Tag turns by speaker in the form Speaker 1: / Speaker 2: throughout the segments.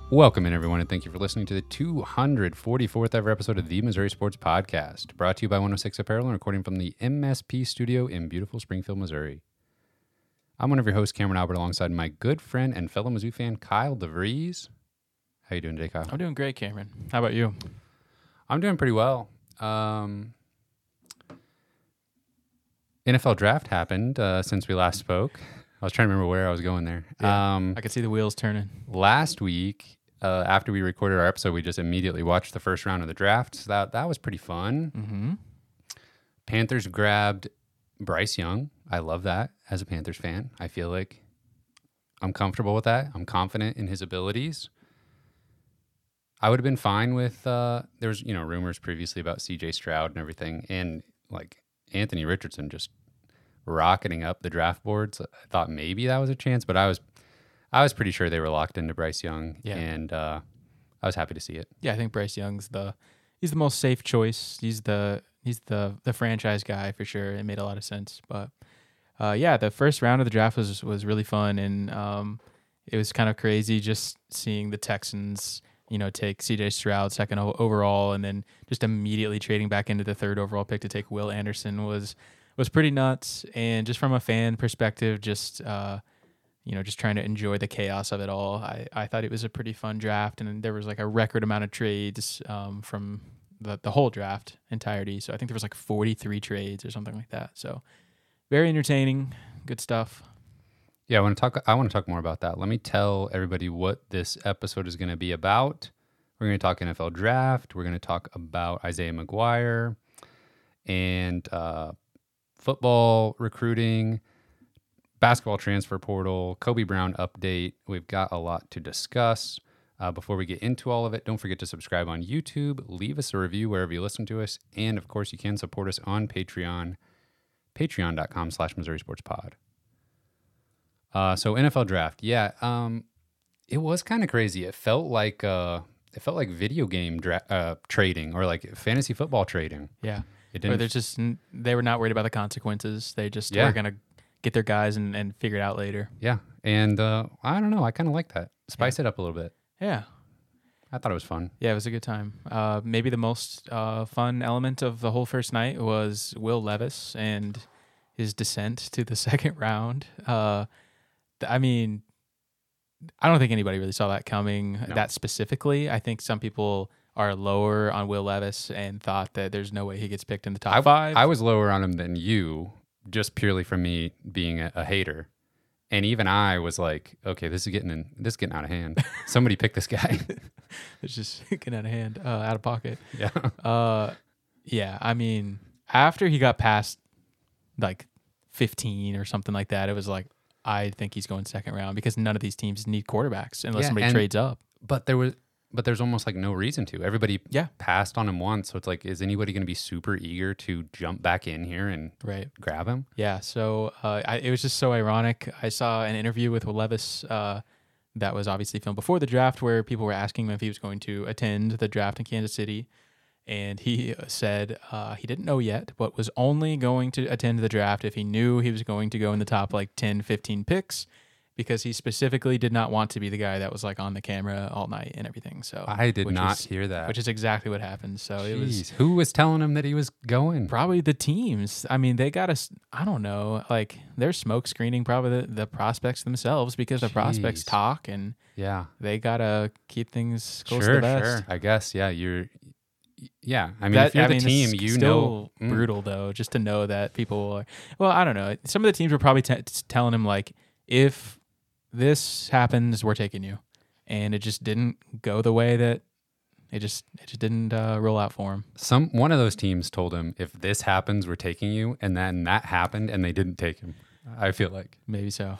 Speaker 1: Welcome in, everyone, and thank you for listening to the 244th ever episode of the Missouri Sports Podcast, brought to you by 106 Apparel and recording from the MSP studio in beautiful Springfield, Missouri. I'm one of your hosts, Cameron Albert, alongside my good friend and fellow Mizzou fan, Kyle DeVries. How you doing today, Kyle?
Speaker 2: I'm doing great, Cameron. How about you?
Speaker 1: I'm doing pretty well. NFL draft happened since we last spoke. I was trying to remember where I was going there.
Speaker 2: Yeah, I could see the wheels turning.
Speaker 1: Last week, after we recorded our episode, we just immediately watched the first round of the draft. So that was pretty fun.
Speaker 2: Mm-hmm.
Speaker 1: Panthers grabbed Bryce Young. I love that as a Panthers fan. I feel like I'm comfortable with that. I'm confident in his abilities. I would have been fine with, there was, rumors previously about CJ Stroud and everything. And like Anthony Richardson just rocketing up the draft boards. I thought maybe that was a chance, but I was pretty sure they were locked into Bryce Young, and I was happy to see it.
Speaker 2: Yeah, I think Bryce Young's the most safe choice. He's the franchise guy for sure. It made a lot of sense. But the first round of the draft was really fun, and it was kind of crazy just seeing the Texans, take CJ Stroud second overall, and then just immediately trading back into the third overall pick to take Will Anderson was pretty nuts. And just from a fan perspective, just trying to enjoy the chaos of it all. I thought it was a pretty fun draft, and there was like a record amount of trades from the whole draft entirety. So I think there was like 43 trades or something like that. So very entertaining, good stuff.
Speaker 1: Yeah, I want to talk more about that. Let me tell everybody what this episode is going to be about. We're going to talk NFL draft. We're going to talk about Isaiah McGuire and football recruiting, basketball transfer portal, Kobe Brown update. We've got a lot to discuss. Before we get into all of it, don't forget to subscribe on YouTube, leave us a review wherever you listen to us, and of course you can support us on Patreon, patreon.com/Missouri Sports Pod. So NFL draft, it was kind of crazy. It felt like video game trading or like fantasy football trading.
Speaker 2: Yeah,
Speaker 1: it didn't.
Speaker 2: Or they were not worried about the consequences. They just were gonna get their guys and figure it out later.
Speaker 1: Yeah, and I don't know. I kind of like that. Spice it up a little bit.
Speaker 2: Yeah.
Speaker 1: I thought it was fun.
Speaker 2: Yeah, it was a good time. Maybe the most fun element of the whole first night was Will Levis and his descent to the second round. I mean, I don't think anybody really saw that coming that specifically. I think some people are lower on Will Levis and thought that there's no way he gets picked in the top five.
Speaker 1: I was lower on him than you, just purely from me being a hater. And even I was like, okay, this is getting out of hand. Somebody pick this guy.
Speaker 2: It's just getting out of hand, out of pocket.
Speaker 1: Yeah.
Speaker 2: Yeah. I mean, after he got past like 15 or something like that, it was like, I think he's going second round because none of these teams need quarterbacks unless somebody trades up.
Speaker 1: But there's almost like no reason to. Everybody passed on him once, so it's like, is anybody going to be super eager to jump back in here and grab him?
Speaker 2: Yeah, so it was just so ironic. I saw an interview with Will Levis that was obviously filmed before the draft where people were asking him if he was going to attend the draft in Kansas City. And he said he didn't know yet, but was only going to attend the draft if he knew he was going to go in the top like 10, 15 picks, because he specifically did not want to be the guy that was like on the camera all night and everything. So
Speaker 1: I did not hear that.
Speaker 2: Which is exactly what happened. So It was...
Speaker 1: Who was telling him that he was going?
Speaker 2: Probably the teams. I mean, they got us, I don't know, like they're smoke screening probably the prospects themselves because the prospects talk and they got to keep things close to the vest.
Speaker 1: Sure. I guess, yeah, I mean, if you're the team,
Speaker 2: it's still brutal, though, just to know that people are... Well, I don't know. Some of the teams were probably telling him, like, if this happens, we're taking you. And it just didn't go the way that... It just didn't roll out for him.
Speaker 1: One of those teams told him, if this happens, we're taking you. And then that happened, and they didn't take him. I feel like.
Speaker 2: Maybe so.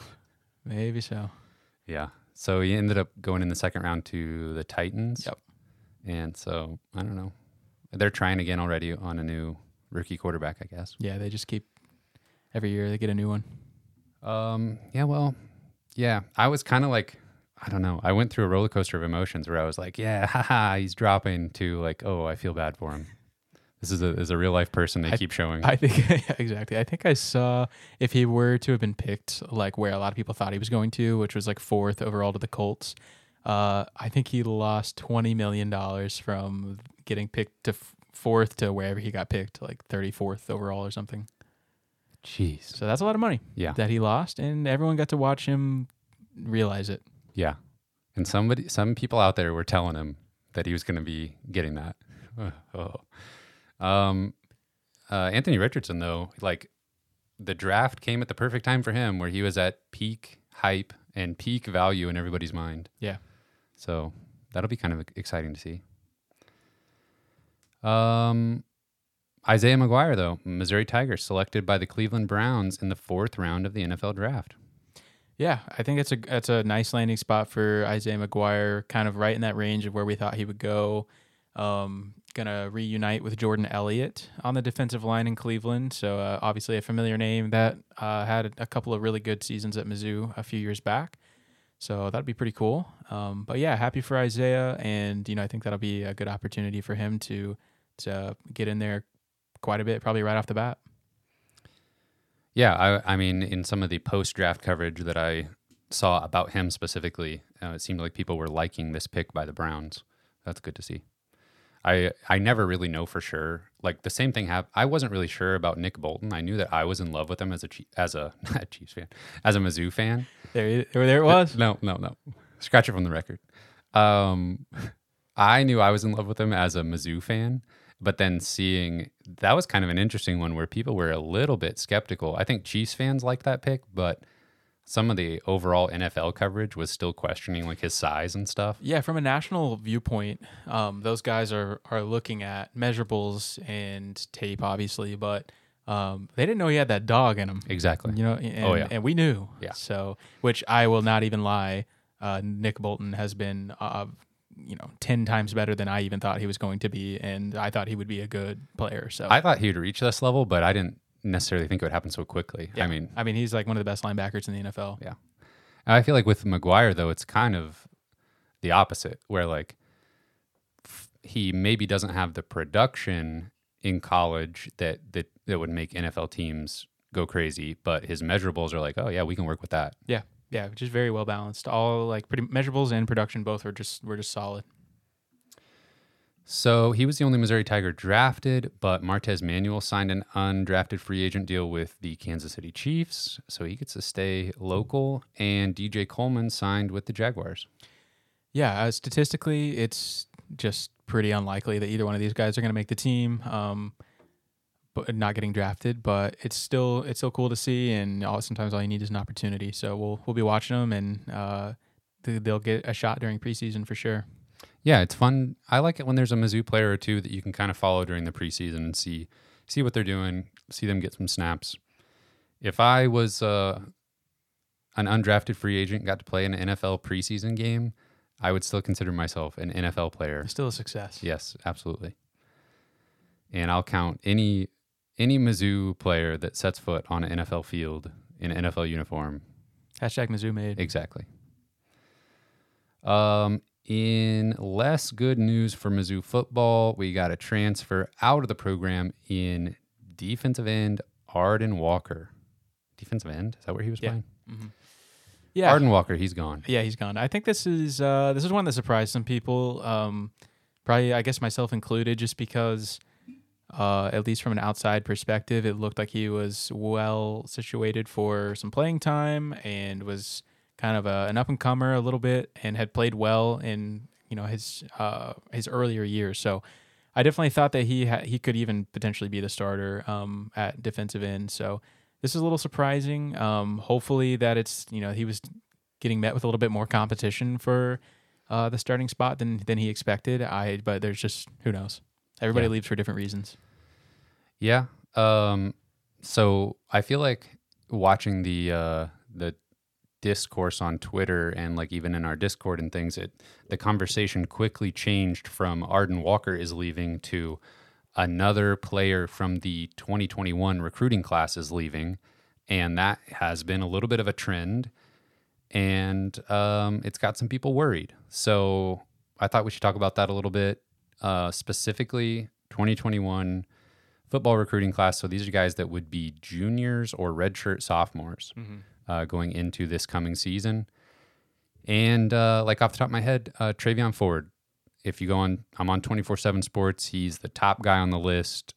Speaker 1: Yeah. So he ended up going in the second round to the Titans.
Speaker 2: Yep.
Speaker 1: And so, I don't know. They're trying again already on a new rookie quarterback, I guess.
Speaker 2: Yeah, they just keep... Every year they get a new one.
Speaker 1: I was kind of like, I don't know. I went through a roller coaster of emotions where I was like, yeah, haha, he's dropping, to like, oh, I feel bad for him. This is a real life person they keep showing.
Speaker 2: I think exactly. I think I saw if he were to have been picked like where a lot of people thought he was going to, which was like 4th overall to the Colts. I think he lost $20 million from getting picked to fourth to wherever he got picked, like 34th overall or something.
Speaker 1: Jeez.
Speaker 2: So that's a lot of money
Speaker 1: Yeah.
Speaker 2: that he lost, and everyone got to watch him realize it.
Speaker 1: Yeah. And some people out there were telling him that he was going to be getting that. Anthony Richardson, though, like the draft came at the perfect time for him, where he was at peak hype and peak value in everybody's mind.
Speaker 2: Yeah.
Speaker 1: So that'll be kind of exciting to see. Isaiah McGuire, though, Missouri Tigers, selected by the Cleveland Browns in the 4th round of the NFL draft.
Speaker 2: Yeah, I think it's a nice landing spot for Isaiah McGuire, kind of right in that range of where we thought he would go. Gonna reunite with Jordan Elliott on the defensive line in Cleveland. So obviously a familiar name that had a couple of really good seasons at Mizzou a few years back. So that'd be pretty cool. But yeah, happy for Isaiah, and I think that'll be a good opportunity for him to get in there quite a bit, probably right off the bat.
Speaker 1: Yeah, I mean, in some of the post-draft coverage that I saw about him specifically, it seemed like people were liking this pick by the Browns. That's good to see. I never really know for sure. Like the same thing happened. I wasn't really sure about Nick Bolton. I knew that I was in love with him as not a Chiefs fan, as a Mizzou fan.
Speaker 2: There it was.
Speaker 1: No. Scratch it from the record. I knew I was in love with him as a Mizzou fan, but then seeing that was kind of an interesting one where people were a little bit skeptical. I think Chiefs fans liked that pick, but some of the overall NFL coverage was still questioning like his size and stuff.
Speaker 2: Yeah, from a national viewpoint, those guys are looking at measurables and tape, obviously, but they didn't know he had that dog in him.
Speaker 1: Exactly.
Speaker 2: And, and we knew.
Speaker 1: Yeah.
Speaker 2: So, which I will not even lie, Nick Bolton has been 10 times better than I even thought he was going to be, and I thought he would be a good player. So
Speaker 1: I thought he would reach this level, but I didn't necessarily think it would happen so quickly.
Speaker 2: Yeah.
Speaker 1: I mean,
Speaker 2: he's like one of the best linebackers in the NFL.
Speaker 1: Yeah. And I feel like with McGuire, though, it's kind of the opposite, where like he maybe doesn't have the production in college that would make NFL teams go crazy, but his measurables are like, oh yeah, we can work with that.
Speaker 2: Yeah, just very well balanced. All like pretty measurables and production both were just solid.
Speaker 1: So he was the only Missouri Tiger drafted, but Martez Manuel signed an undrafted free agent deal with the Kansas City Chiefs, so he gets to stay local. And DJ Coleman signed with the Jaguars.
Speaker 2: Yeah, statistically, it's just pretty unlikely that either one of these guys are going to make the team, but not getting drafted. But it's still cool to see, and sometimes all you need is an opportunity. So we'll be watching them, and they'll get a shot during preseason for sure.
Speaker 1: Yeah, it's fun. I like it when there's a Mizzou player or two that you can kind of follow during the preseason and see what they're doing, see them get some snaps. If I was an undrafted free agent, got to play in an NFL preseason game, I would still consider myself an NFL player.
Speaker 2: It's still a success.
Speaker 1: Yes, absolutely. And I'll count any Mizzou player that sets foot on an NFL field in an NFL uniform.
Speaker 2: Hashtag Mizzou made.
Speaker 1: Exactly. In less good news for Mizzou football, we got a transfer out of the program in defensive end Arden Walker. Defensive end? Is that where he was playing?
Speaker 2: Mm-hmm. Yeah.
Speaker 1: Arden Walker, he's gone.
Speaker 2: Yeah, he's gone. I think this is one that surprised some people. Probably, I guess myself included, just because, at least from an outside perspective, it looked like he was well situated for some playing time and was kind of an up and comer a little bit, and had played well in his earlier years. So I definitely thought that he could even potentially be the starter at defensive end. So this is a little surprising. Hopefully that it's he was getting met with a little bit more competition for the starting spot than he expected. But there's just who knows. Everybody leaves for different reasons. Yeah.
Speaker 1: So I feel like watching the discourse on Twitter and like even in our Discord and things, the conversation quickly changed from Arden Walker is leaving to another player from the 2021 recruiting class is leaving, and that has been a little bit of a trend, and it's got some people worried. So I thought we should talk about that a little bit, specifically 2021 football recruiting class. So these are guys that would be juniors or redshirt sophomores. Mm-hmm. Going into this coming season. And like off the top of my head, Travion Ford. If you go on, I'm on 24/7 Sports. He's the top guy on the list.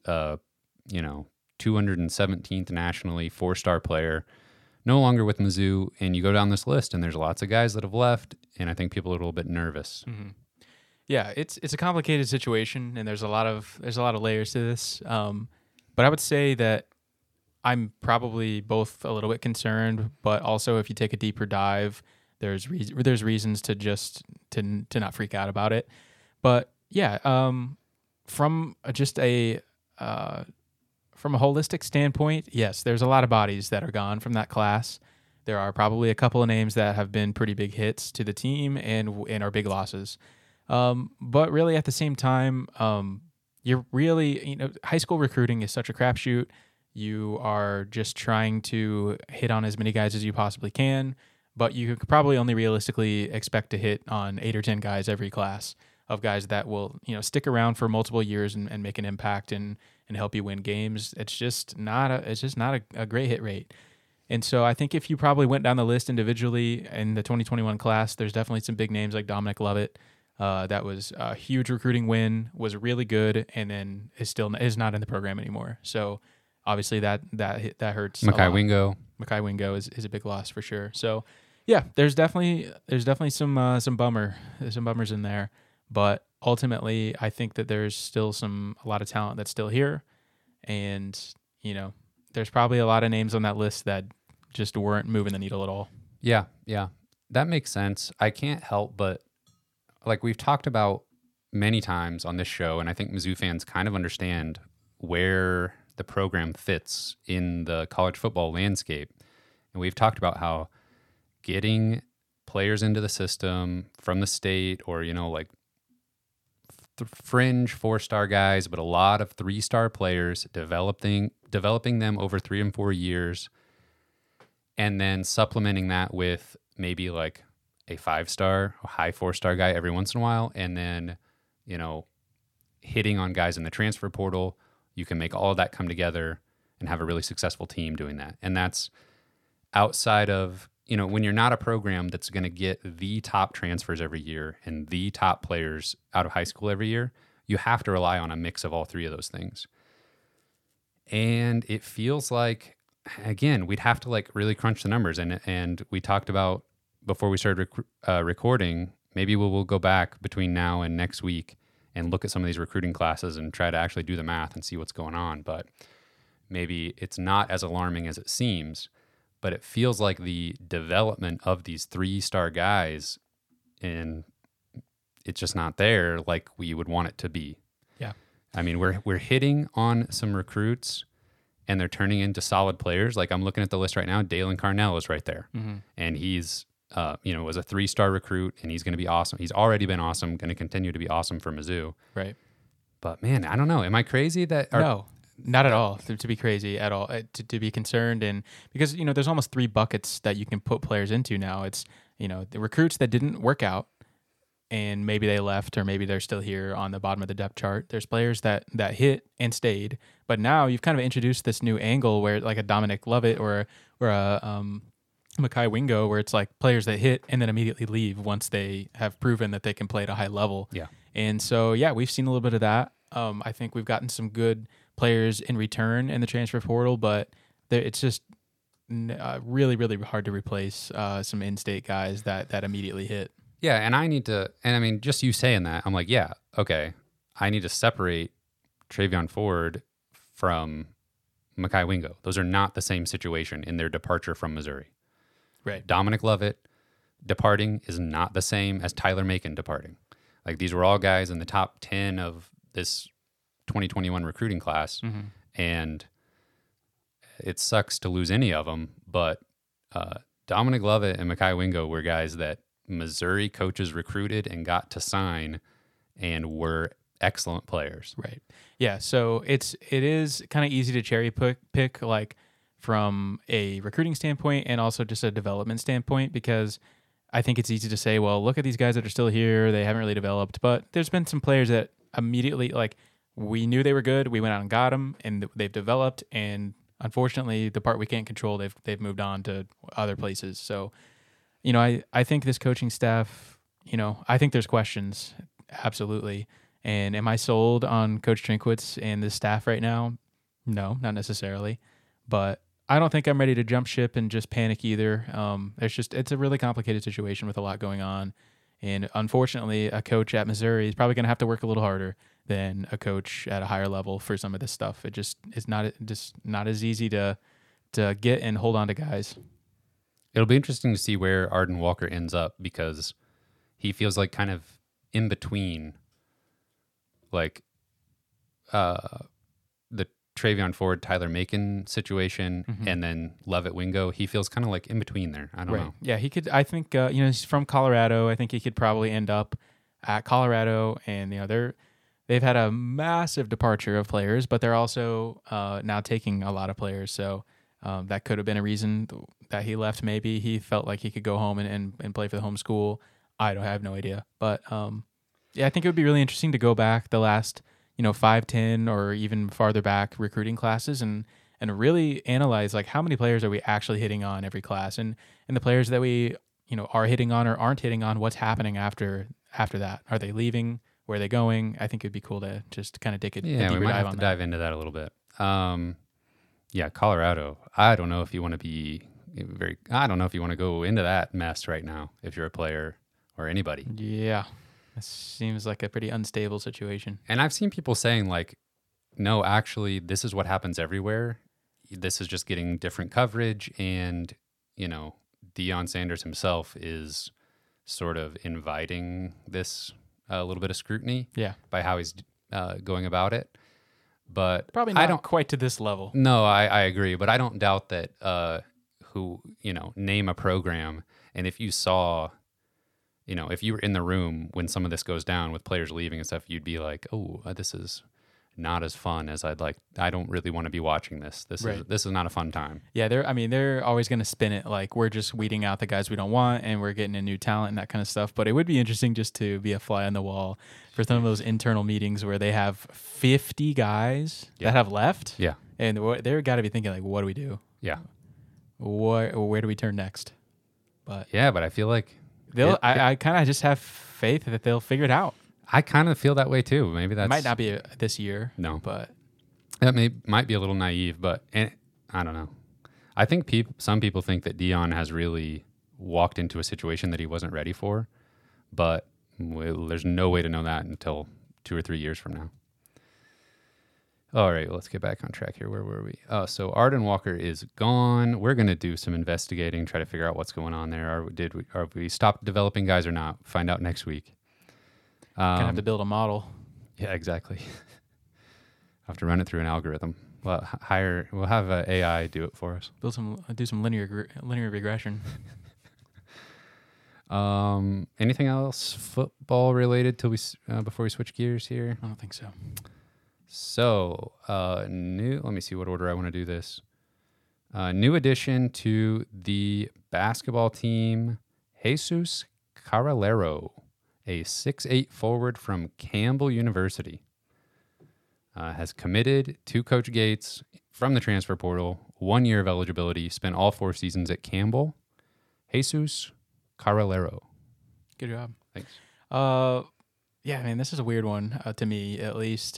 Speaker 1: 217th nationally, 4-star player. No longer with Mizzou. And you go down this list, and there's lots of guys that have left, and I think people are a little bit nervous.
Speaker 2: Mm-hmm. Yeah, it's a complicated situation, and there's a lot of layers to this. But I would say that I'm probably both a little bit concerned, but also if you take a deeper dive, there's reasons to just to not freak out about it. But yeah, from just a from a holistic standpoint, yes, there's a lot of bodies that are gone from that class. There are probably a couple of names that have been pretty big hits to the team and are big losses. But really, at the same time, you're really, high school recruiting is such a crapshoot. You are just trying to hit on as many guys as you possibly can, but you could probably only realistically expect to hit on 8 or 10 guys every class of guys that will, stick around for multiple years and make an impact and help you win games. It's just not a great hit rate. And so I think if you probably went down the list individually in the 2021 class, there's definitely some big names like Dominic Lovett. That was a huge recruiting win, was really good, and then is not in the program anymore. So obviously that hurts.
Speaker 1: Mekhi Wingo.
Speaker 2: Mekhi Wingo is a big loss for sure. So yeah, there's definitely some bummers in there, but ultimately I think that there's still a lot of talent that's still here, and there's probably a lot of names on that list that just weren't moving the needle at all.
Speaker 1: Yeah, that makes sense. I can't help but, like we've talked about many times on this show, and I think Mizzou fans kind of understand where the program fits in the college football landscape. And we've talked about how getting players into the system from the state or, fringe 4-star guys, but a lot of 3-star players, developing them over 3 and 4 years, and then supplementing that with maybe like a 5-star, a high 4-star guy every once in a while, and then, hitting on guys in the transfer portal. You can make all of that come together and have a really successful team doing that. And that's outside of, when you're not a program that's going to get the top transfers every year and the top players out of high school every year, you have to rely on a mix of all 3 of those things. And it feels like, again, we'd have to like really crunch the numbers. And we talked about before we started recording, maybe we'll go back between now and next week and look at some of these recruiting classes and try to actually do the math and see what's going on. But maybe it's not as alarming as it seems, but it feels like the development of these 3-star guys, and it's just not there like we would want it to be.
Speaker 2: Yeah.
Speaker 1: I mean, we're hitting on some recruits and they're turning into solid players. Like I'm looking at the list right now, Dalen Carnell is right there.
Speaker 2: Mm-hmm.
Speaker 1: And he's was a 3-star recruit, and he's going to be awesome. He's already been awesome, going to continue to be awesome for Mizzou.
Speaker 2: Right.
Speaker 1: But man, I don't know. Am I crazy that?
Speaker 2: No, not at all. To be crazy at all. To be concerned, and because there's almost 3 buckets that you can put players into now. It's the recruits that didn't work out, and maybe they left, or maybe they're still here on the bottom of the depth chart. There's players that hit and stayed, but now you've kind of introduced this new angle where like a Dominic Lovett or a Mekhi Wingo, where it's like players that hit and then immediately leave once they have proven that they can play at a high level.
Speaker 1: Yeah.
Speaker 2: And so, yeah, we've seen a little bit of that. I think we've gotten some good players in return in the transfer portal, but it's just really, really hard to replace some in-state guys that immediately hit.
Speaker 1: Yeah, and I mean, just you saying that, I'm like, yeah, okay, I need to separate Travion Ford from Mekhi Wingo. Those are not the same situation in their departure from Missouri.
Speaker 2: Right.
Speaker 1: Dominic Lovett departing is not the same as Tyler Macon departing. Like these were all guys in the top 10 of this 2021 recruiting class, and it sucks to lose any of them. But Dominic Lovett and Mekhi Wingo were guys that Missouri coaches recruited and got to sign, and were excellent players.
Speaker 2: Right. Yeah. So it is kind of easy to cherry pick like from a recruiting standpoint and also just a development standpoint, because I think it's easy to say, well, look at these guys that are still here. They haven't really developed, but there's been some players that immediately, like, we knew they were good. We went out and got them, and they've developed. And unfortunately, the part we can't control, they've moved on to other places. So I think this coaching staff, I think there's questions, absolutely. And am I sold on Coach Trinkwitz and the staff right now? No, not necessarily. But I don't think I'm ready to jump ship and just panic either. It's a really complicated situation with a lot going on. And unfortunately, a coach at Missouri is probably going to have to work a little harder than a coach at a higher level for some of this stuff. It just is not as easy to get and hold on to guys.
Speaker 1: It'll be interesting to see where Arden Walker ends up because he feels like kind of in between, like the Travion Ford, Tyler Macon situation, and then Lovett Wingo. He feels kind of like in between there. I don't know.
Speaker 2: Yeah, he could. I think he's from Colorado. I think he could probably end up at Colorado, and they've had a massive departure of players, but they're also now taking a lot of players. So that could have been a reason that he left. Maybe he felt like he could go home and play for the home school. I have no idea, but yeah, I think it would be really interesting to go back the last 5, 10, or even farther back recruiting classes and really analyze like how many players are we actually hitting on every class, and the players that we are hitting on or aren't hitting on, what's happening after that? Are they leaving? Where are they going? I think it'd be cool to just kind of dig it.
Speaker 1: Yeah, we might have to dive into that a little bit. Yeah, Colorado. I don't know if you want to go into that mess right now if you're a player or anybody.
Speaker 2: Yeah. It seems like a pretty unstable situation.
Speaker 1: And I've seen people saying like, no, actually, this is what happens everywhere. This is just getting different coverage. And, Deion Sanders himself is sort of inviting this a little bit of scrutiny by how he's going about it. But
Speaker 2: probably not quite to this level.
Speaker 1: No, I agree. But I don't doubt that name a program. And if you saw... if you were in the room when some of this goes down with players leaving and stuff, you'd be like, oh, this is not as fun as I'd like. I don't really want to be watching this. This is not a fun time.
Speaker 2: Yeah, they're always going to spin it like we're just weeding out the guys we don't want and we're getting a new talent and that kind of stuff. But it would be interesting just to be a fly on the wall for some of those internal meetings where they have 50 guys that have left.
Speaker 1: Yeah.
Speaker 2: And they're got to be thinking like, what do we do?
Speaker 1: Yeah.
Speaker 2: Where do we turn next? But
Speaker 1: I feel like...
Speaker 2: I kind of just have faith that they'll figure it out.
Speaker 1: I kind of feel that way too. Maybe that
Speaker 2: might not be this year.
Speaker 1: No,
Speaker 2: but
Speaker 1: that might be a little naive. But I don't know. I think some people think that Deion has really walked into a situation that he wasn't ready for. But there's no way to know that until 2 or 3 years from now. All right, let's get back on track here. Where were we? So Arden Walker is gone. We're going to do some investigating, try to figure out what's going on there. Are we stopped developing guys or not? Find out next week.
Speaker 2: Gonna have to build a model.
Speaker 1: Yeah, exactly. I'll have to run it through an algorithm. We'll have AI do it for us.
Speaker 2: Do some linear regression.
Speaker 1: Anything else football related before we switch gears here?
Speaker 2: I don't think so.
Speaker 1: So, let me see what order I want to do this. New addition to the basketball team, Jesus Carralero, a 6'8" forward from Campbell University, has committed to Coach Gates from the transfer portal, 1 year of eligibility, spent all 4 seasons at Campbell. Jesus Carralero.
Speaker 2: Good job.
Speaker 1: Thanks.
Speaker 2: Yeah, man, this is a weird one to me, at least.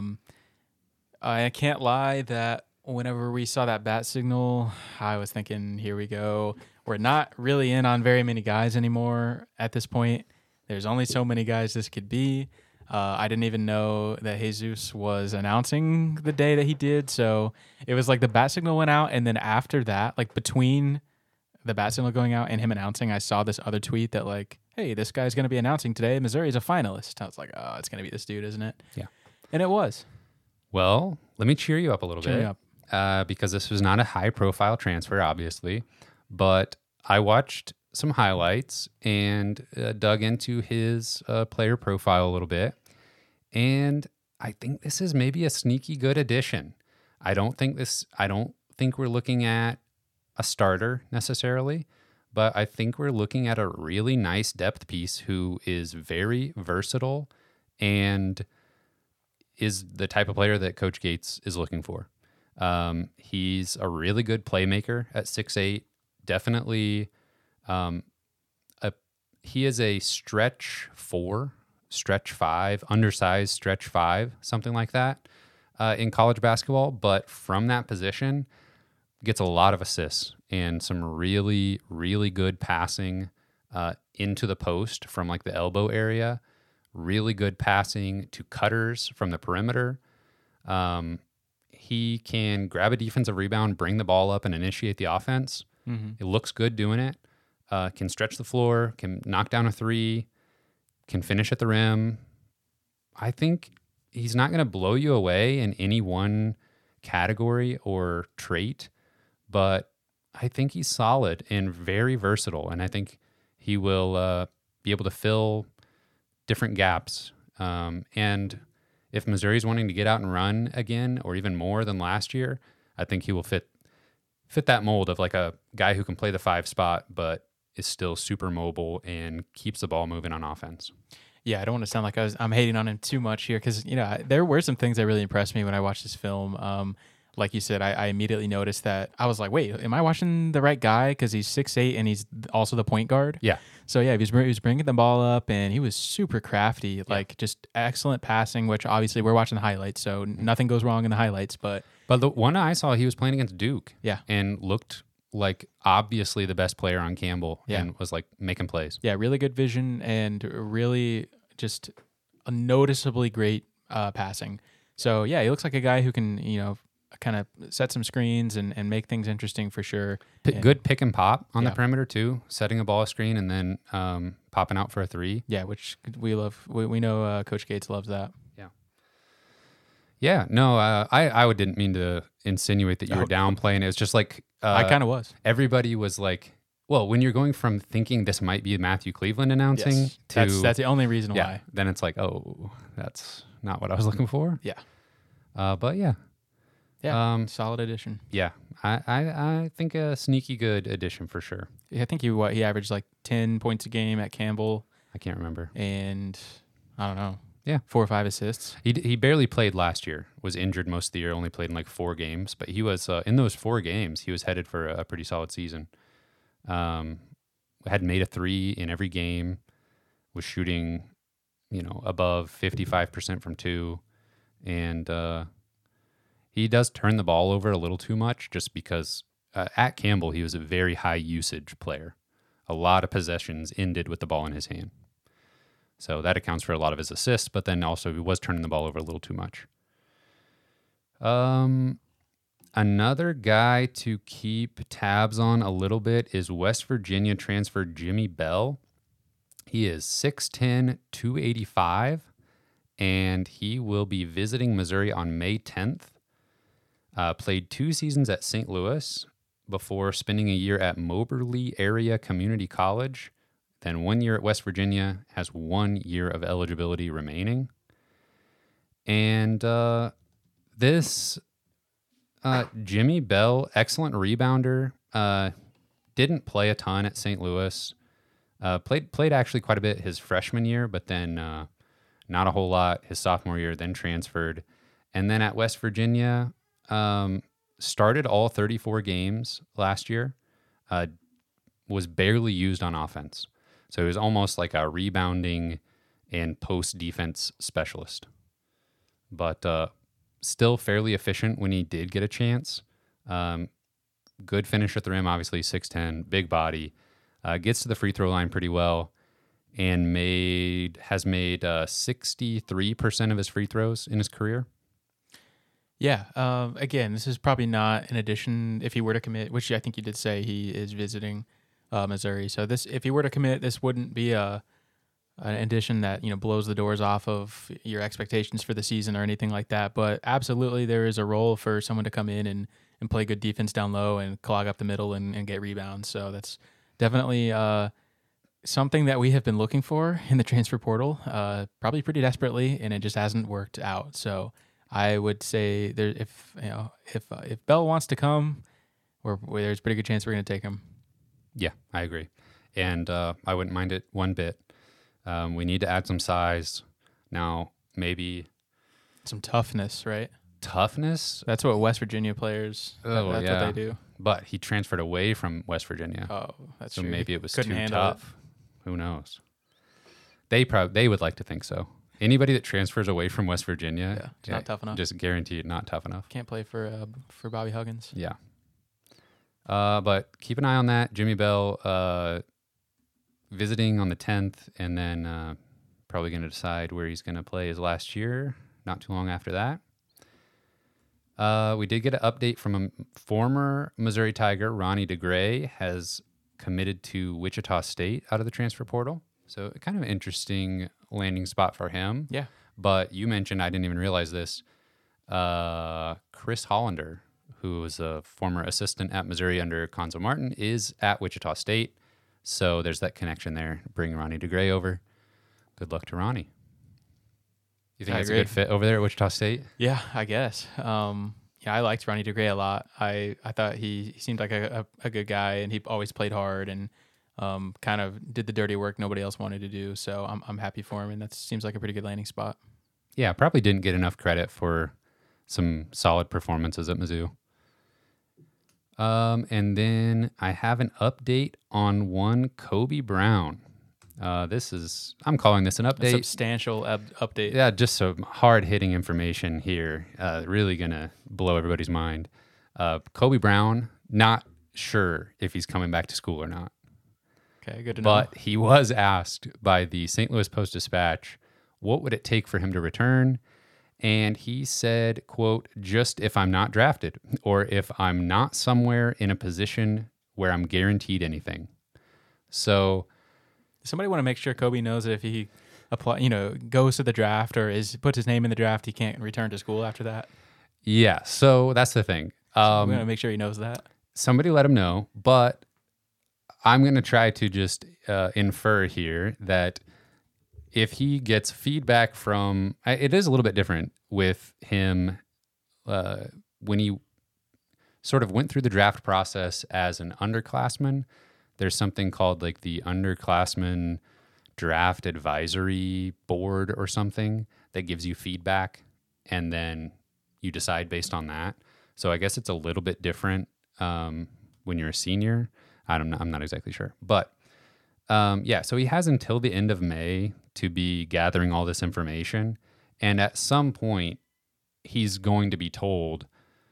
Speaker 2: I can't lie that whenever we saw that bat signal, I was thinking, here we go. We're not really in on very many guys anymore at this point. There's only so many guys this could be. I didn't even know that Jesus was announcing the day that he did. So it was like the bat signal went out, and then after that, like between the bat signal going out and him announcing, I saw this other tweet that like, hey, this guy's going to be announcing today Missouri is a finalist. I was like, oh, it's going to be this dude, isn't it?
Speaker 1: Yeah.
Speaker 2: And it was.
Speaker 1: Well, let me cheer you up a little
Speaker 2: Cheer
Speaker 1: bit.
Speaker 2: me up.
Speaker 1: Because this was not a high-profile transfer, obviously. But I watched some highlights and dug into his player profile a little bit. And I think this is maybe a sneaky good addition. I don't think we're looking at a starter necessarily, but I think we're looking at a really nice depth piece who is very versatile and is the type of player that Coach Gates is looking for. He's a really good playmaker at 6'8", definitely he is a stretch 4, stretch 5, undersized stretch 5, something like that in college basketball. But from that position, gets a lot of assists and some really, really good passing into the post from like the elbow area. Really good passing to cutters from the perimeter. He can grab a defensive rebound, bring the ball up, and initiate the offense. It looks good doing it. Can stretch the floor, can knock down a 3, can finish at the rim. I think he's not going to blow you away in any one category or trait, but I think he's solid and very versatile, and I think he will be able to fill different gaps. And if Missouri's wanting to get out and run again, or even more than last year, I think he will fit that mold of like a guy who can play the 5 spot, but is still super mobile and keeps the ball moving on offense.
Speaker 2: Yeah, I don't want to sound like I'm hating on him too much here because, there were some things that really impressed me when I watched this film. Like you said, I immediately noticed that. I was like, wait, am I watching the right guy? Because he's 6'8" and he's also the point guard.
Speaker 1: Yeah.
Speaker 2: So, yeah, he was bringing the ball up and he was super crafty, like just excellent passing, which obviously we're watching the highlights, so nothing goes wrong in the highlights. But
Speaker 1: the one I saw, he was playing against Duke.
Speaker 2: Yeah.
Speaker 1: And looked like obviously the best player on Campbell and was like making plays.
Speaker 2: Yeah, really good vision and really just a noticeably great passing. So, yeah, he looks like a guy who can, kind of set some screens and make things interesting for sure.
Speaker 1: Good pick and pop on the perimeter too, setting a ball screen and then popping out for a 3.
Speaker 2: Yeah, which we love. We know Coach Gates loves that.
Speaker 1: Yeah, no, I didn't mean to insinuate that you were downplaying it. It's just like
Speaker 2: I kind of was.
Speaker 1: Everybody was like, well, when you're going from thinking this might be Matthew Cleveland announcing to
Speaker 2: that's the only reason why.
Speaker 1: Then it's like, oh, that's not what I was looking for.
Speaker 2: Yeah.
Speaker 1: But yeah.
Speaker 2: Yeah, solid addition.
Speaker 1: Yeah, I think a sneaky good addition for sure.
Speaker 2: Yeah, I think he averaged like 10 points a game at Campbell.
Speaker 1: I can't remember.
Speaker 2: And I don't know.
Speaker 1: Yeah.
Speaker 2: 4 or 5 assists.
Speaker 1: He barely played last year, was injured most of the year, only played in like 4 games. But he was, in those 4 games, he was headed for a pretty solid season. Had made a 3 in every game, was shooting, above 55% from 2. And he does turn the ball over a little too much just because at Campbell, he was a very high usage player. A lot of possessions ended with the ball in his hand. So that accounts for a lot of his assists, but then also he was turning the ball over a little too much. Another guy to keep tabs on a little bit is West Virginia transfer Jimmy Bell. He is 6'10", 285, and he will be visiting Missouri on May 10th. Played 2 seasons at St. Louis before spending a year at Moberly Area Community College. Then 1 year at West Virginia, has 1 year of eligibility remaining. And this Jimmy Bell, excellent rebounder, didn't play a ton at St. Louis. Played actually quite a bit his freshman year, but then not a whole lot his sophomore year, then transferred. And then at West Virginia, started all 34 games last year, was barely used on offense. So he was almost like a rebounding and post-defense specialist. But still fairly efficient when he did get a chance. Good finish at the rim, obviously 6'10", big body. Gets to the free throw line pretty well and has made 63% of his free throws in his career.
Speaker 2: Yeah. Again, this is probably not an addition if he were to commit, which I think you did say he is visiting Missouri. So if he were to commit, this wouldn't be an addition that blows the doors off of your expectations for the season or anything like that. But absolutely, there is a role for someone to come in and play good defense down low and clog up the middle and get rebounds. So that's definitely something that we have been looking for in the transfer portal, probably pretty desperately, and it just hasn't worked out. So I would say if Bell wants to come, there's a pretty good chance we're going to take him.
Speaker 1: Yeah, I agree. And I wouldn't mind it one bit. We need to add some size. Now, maybe
Speaker 2: some toughness, right?
Speaker 1: Toughness?
Speaker 2: That's what West Virginia players, that's what they do.
Speaker 1: But he transferred away from West Virginia.
Speaker 2: Oh, that's
Speaker 1: so
Speaker 2: true.
Speaker 1: Maybe it was
Speaker 2: Couldn't
Speaker 1: too
Speaker 2: handle
Speaker 1: tough. Who knows? They would like to think so. Anybody that transfers away from West Virginia,
Speaker 2: It's not tough enough.
Speaker 1: Just guaranteed not tough enough.
Speaker 2: Can't play for Bobby Huggins.
Speaker 1: Yeah. But keep an eye on that. Jimmy Bell visiting on the 10th, and then probably going to decide where he's going to play his last year. Not too long after that. We did get an update from a former Missouri Tiger, Ronnie DeGray, has committed to Wichita State out of the transfer portal. So kind of an interesting landing spot for him.
Speaker 2: Yeah.
Speaker 1: But you mentioned, I didn't even realize this, Chris Hollander, who was a former assistant at Missouri under Conzo Martin, is at Wichita State. So there's that connection there. Bring Ronnie DeGray over. Good luck to Ronnie. You think
Speaker 2: I
Speaker 1: it's
Speaker 2: agree.
Speaker 1: a good fit over there at Wichita State?
Speaker 2: Yeah, I guess. I liked Ronnie DeGray a lot. I thought he seemed like a good guy, and he always played hard and kind of did the dirty work nobody else wanted to do. So I'm happy for him, and that seems like a pretty good landing spot.
Speaker 1: Yeah, probably didn't get enough credit for some solid performances at Mizzou. And then I have an update on one Kobe Brown. I'm calling this an
Speaker 2: A
Speaker 1: update.
Speaker 2: substantial update.
Speaker 1: Yeah, just some hard-hitting information here. Really going to blow everybody's mind. Kobe Brown, not sure if he's coming back to school or not.
Speaker 2: Okay, good to know.
Speaker 1: But he was asked by the St. Louis Post-Dispatch, what would it take for him to return? And he said, quote, just if I'm not drafted or if I'm not somewhere in a position where I'm guaranteed anything. So
Speaker 2: Does somebody want to make sure Kobe knows that if he goes to the draft or puts his name in the draft, he can't return to school after that?
Speaker 1: yeah, so that's the thing.
Speaker 2: We want to make sure he knows that.
Speaker 1: Somebody let him know, but I'm going to try to just infer here that if he gets feedback from, it is a little bit different with him when he sort of went through the draft process as an underclassman. There's something called like the Underclassmen Draft Advisory Board or something that gives you feedback, and then you decide based on that. So I guess it's a little bit different when you're a senior. I'm not exactly sure, but so he has until the end of May to be gathering all this information, and at some point he's going to be told,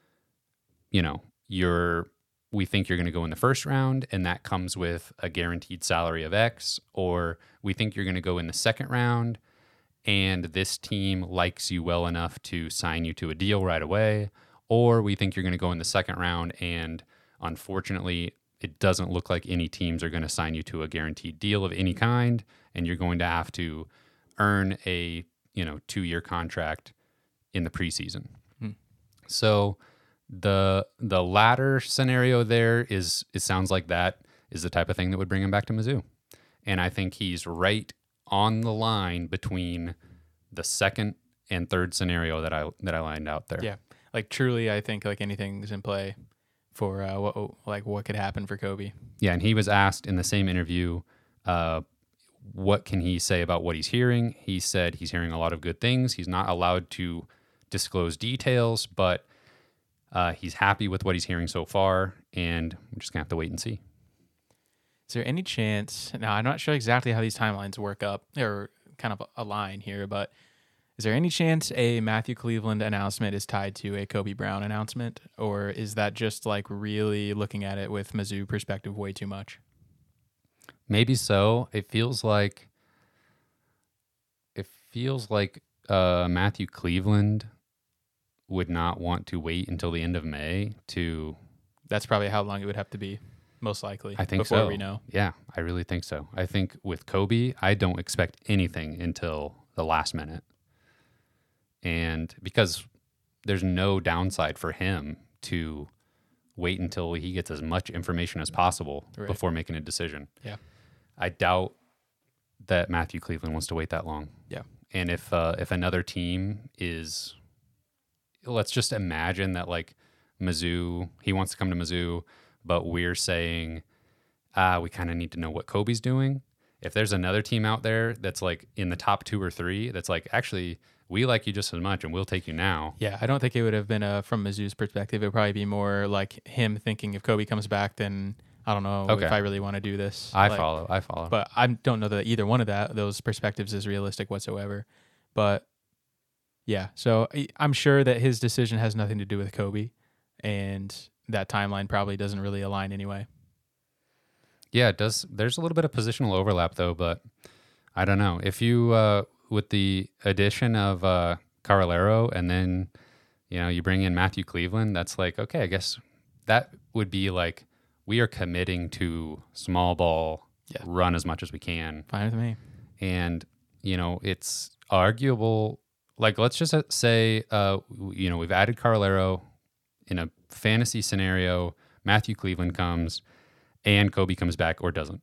Speaker 1: we think you're going to go in the first round, and that comes with a guaranteed salary of X, or we think you're going to go in the second round, and this team likes you well enough to sign you to a deal right away, or we think you're going to go in the second round, and unfortunately, it doesn't look like any teams are going to sign you to a guaranteed deal of any kind, and you're going to have to earn a 2-year contract in the preseason. So the latter scenario there it sounds like that is the type of thing that would bring him back to Mizzou, and I think he's right on the line between the second and third scenario that I lined out there.
Speaker 2: Yeah, like truly, I think like anything's in play for what could happen for Kobe.
Speaker 1: Yeah, and he was asked in the same interview, what can he say about what he's hearing? He said he's hearing a lot of good things. He's not allowed to disclose details, but he's happy with what he's hearing so far, and we're just going to have to wait and see.
Speaker 2: Is there any chance, now I'm not sure exactly how these timelines work up or kind of align here, but is there any chance a Matthew Cleveland announcement is tied to a Kobe Brown announcement, or is that just like really looking at it with Mizzou perspective way too much?
Speaker 1: Maybe so. It feels like Matthew Cleveland would not want to wait until the end of May to.
Speaker 2: That's probably how long it would have to be, most likely.
Speaker 1: I think
Speaker 2: before
Speaker 1: so.
Speaker 2: We know.
Speaker 1: Yeah, I really think so. I think with Kobe, I don't expect anything until the last minute. And because there's no downside for him to wait until he gets as much information as possible before making a decision.
Speaker 2: Yeah.
Speaker 1: I doubt that Matthew Cleveland wants to wait that long.
Speaker 2: Yeah.
Speaker 1: And if another team is, let's just imagine that like Mizzou, he wants to come to Mizzou, but we're saying, we kind of need to know what Kobe's doing. If there's another team out there that's like in the top 2 or 3, that's like, actually, we like you just as much and we'll take you now.
Speaker 2: Yeah, I don't think it would have been from Mizzou's perspective. It would probably be more like him thinking if Kobe comes back, then I don't know
Speaker 1: Okay.
Speaker 2: if I really want to do this.
Speaker 1: I
Speaker 2: Like,
Speaker 1: follow.
Speaker 2: But I don't know that either one of those perspectives is realistic whatsoever. But yeah, so I'm sure that his decision has nothing to do with Kobe, and that timeline probably doesn't really align anyway.
Speaker 1: Yeah, it does. There's a little bit of positional overlap though, but I don't know. If you with the addition of Carolero and then you bring in Matthew Cleveland, that's like, okay, I guess that would be like we are committing to small ball, run as much as we can.
Speaker 2: Fine with me.
Speaker 1: And it's arguable. Like, let's just say we've added Carolero in a fantasy scenario. Matthew Cleveland comes and Kobe comes back or doesn't.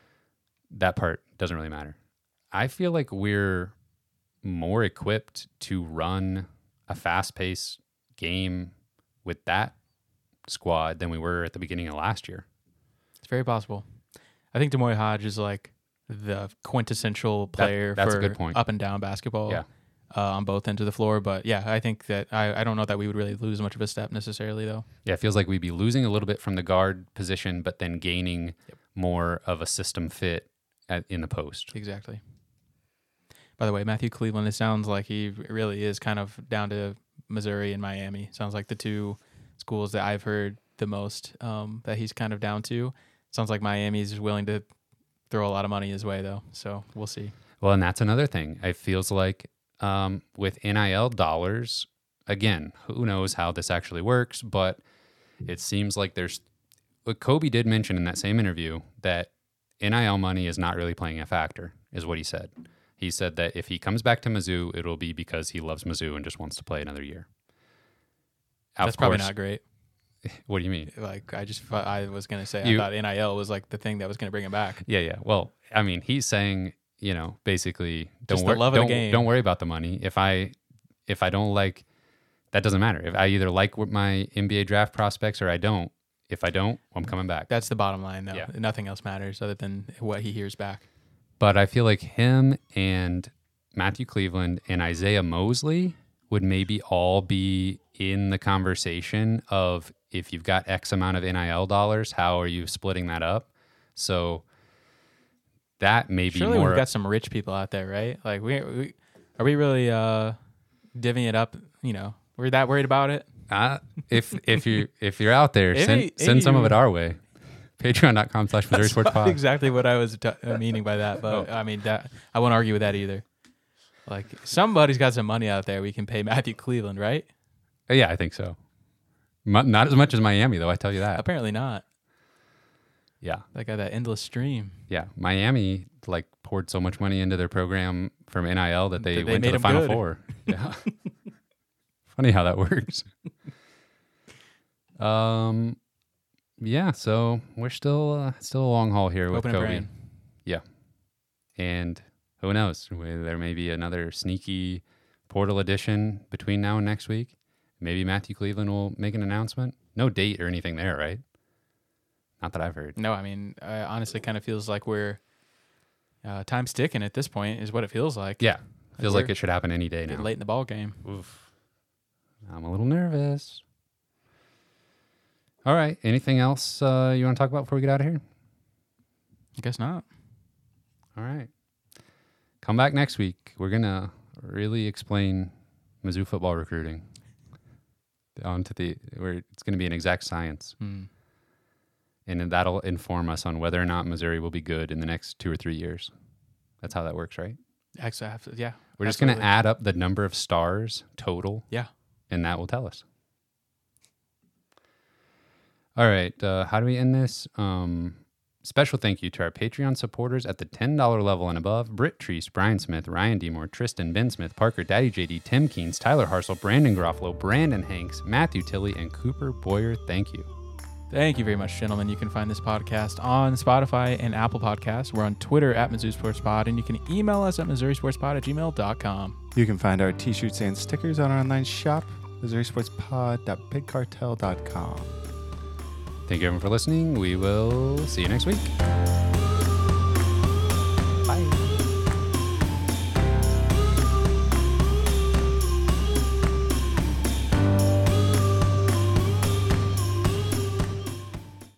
Speaker 1: That part doesn't really matter. I feel like we're more equipped to run a fast-paced game with that squad than we were at the beginning of last year.
Speaker 2: It's very possible. I think Demoy Hodge is like the quintessential player
Speaker 1: that's
Speaker 2: for
Speaker 1: a good point.
Speaker 2: up and down basketball.
Speaker 1: Yeah.
Speaker 2: On both ends of the floor. But yeah, I think that I don't know that we would really lose much of a step necessarily, though.
Speaker 1: Yeah, it feels like we'd be losing a little bit from the guard position, but then gaining more of a system fit in the post.
Speaker 2: Exactly. By the way, Matthew Cleveland, it sounds like he really is kind of down to Missouri and Miami. Sounds like the two schools that I've heard the most that he's kind of down to. Sounds like Miami's willing to throw a lot of money his way, though. So we'll see.
Speaker 1: Well, and that's another thing. It feels like with NIL dollars, again, who knows how this actually works, but it seems like what Kobe did mention in that same interview, that NIL money is not really playing a factor, is what he said. He said that if he comes back to Mizzou, it'll be because he loves Mizzou and just wants to play another year.
Speaker 2: That's probably not great.
Speaker 1: What do you mean?
Speaker 2: Like, I was going to say, I thought NIL was like the thing that was going to bring him back.
Speaker 1: Yeah. Well, I mean, he's saying, basically,
Speaker 2: the love of the game.
Speaker 1: Don't worry about the money. If I don't like, that doesn't matter. If I either like my NBA draft prospects or I don't. If I don't, I'm coming back.
Speaker 2: That's the bottom line, though.
Speaker 1: Yeah.
Speaker 2: Nothing else matters other than what he hears back.
Speaker 1: But I feel like him and Matthew Cleveland and Isaiah Mosley would maybe all be in the conversation of, if you've got X amount of NIL dollars, how are you splitting that up? So that may be
Speaker 2: surely
Speaker 1: more.
Speaker 2: We've got some rich people out there, right? Like, are we really divvying it up? We're that worried about it.
Speaker 1: If you're out there, send some of it our way. Patreon.com/Missouri Sports Pod.
Speaker 2: Exactly what I was meaning by that, but I mean that I won't argue with that either. Like, somebody's got some money out there. We can pay Matthew Cleveland, right?
Speaker 1: Yeah, I think so. Not as much as Miami, though. I tell you that.
Speaker 2: Apparently not.
Speaker 1: Yeah,
Speaker 2: They got that endless stream.
Speaker 1: yeah. Miami poured so much money into their program from NIL that they went to
Speaker 2: made
Speaker 1: the
Speaker 2: them
Speaker 1: Final
Speaker 2: good.
Speaker 1: Four. Yeah. Funny how that works. Yeah. So we're still a long haul here with
Speaker 2: Hoping and
Speaker 1: Kobe.
Speaker 2: praying.
Speaker 1: Yeah, and who knows? There may be another sneaky portal edition between now and next week. Maybe Matthew Cleveland will make an announcement. No date or anything there, right? Not that I've heard.
Speaker 2: No, I mean, I honestly kind of feels like we're time's ticking at this point, is what it feels like.
Speaker 1: Yeah, feels
Speaker 2: we're
Speaker 1: like it should happen any day now.
Speaker 2: Getting late in the ball game.
Speaker 1: Oof. I'm a little nervous. All right. Anything else you want to talk about before we get out of here?
Speaker 2: I guess not.
Speaker 1: All right. Come back next week. We're going to really explain Mizzou football recruiting. It's going to be an exact science. And then that'll inform us on whether or not Missouri will be good in the next 2 or 3 years. That's how that works, right?
Speaker 2: Actually, yeah.
Speaker 1: We're just going to add up the number of stars total.
Speaker 2: Yeah.
Speaker 1: And that will tell us. All right. How do we end this? Special thank you to our Patreon supporters at the $10 level and above: Britt Treese, Brian Smith, Ryan Demore, Tristan, Ben Smith, Parker, Daddy JD, Tim Keens, Tyler Harsel, Brandon Garofalo, Brandon Hanks, Matthew Tilley, and Cooper Boyer. Thank you.
Speaker 2: Thank you very much, gentlemen. You can find this podcast on Spotify and Apple Podcasts. We're on Twitter at Missouri Sports Pod, and you can email us at MissouriSportsPod@gmail.com.
Speaker 3: You can find our t-shirts and stickers on our online shop, MissouriSportsPod.bigcartel.com.
Speaker 1: Thank you everyone for listening. We will see you next week.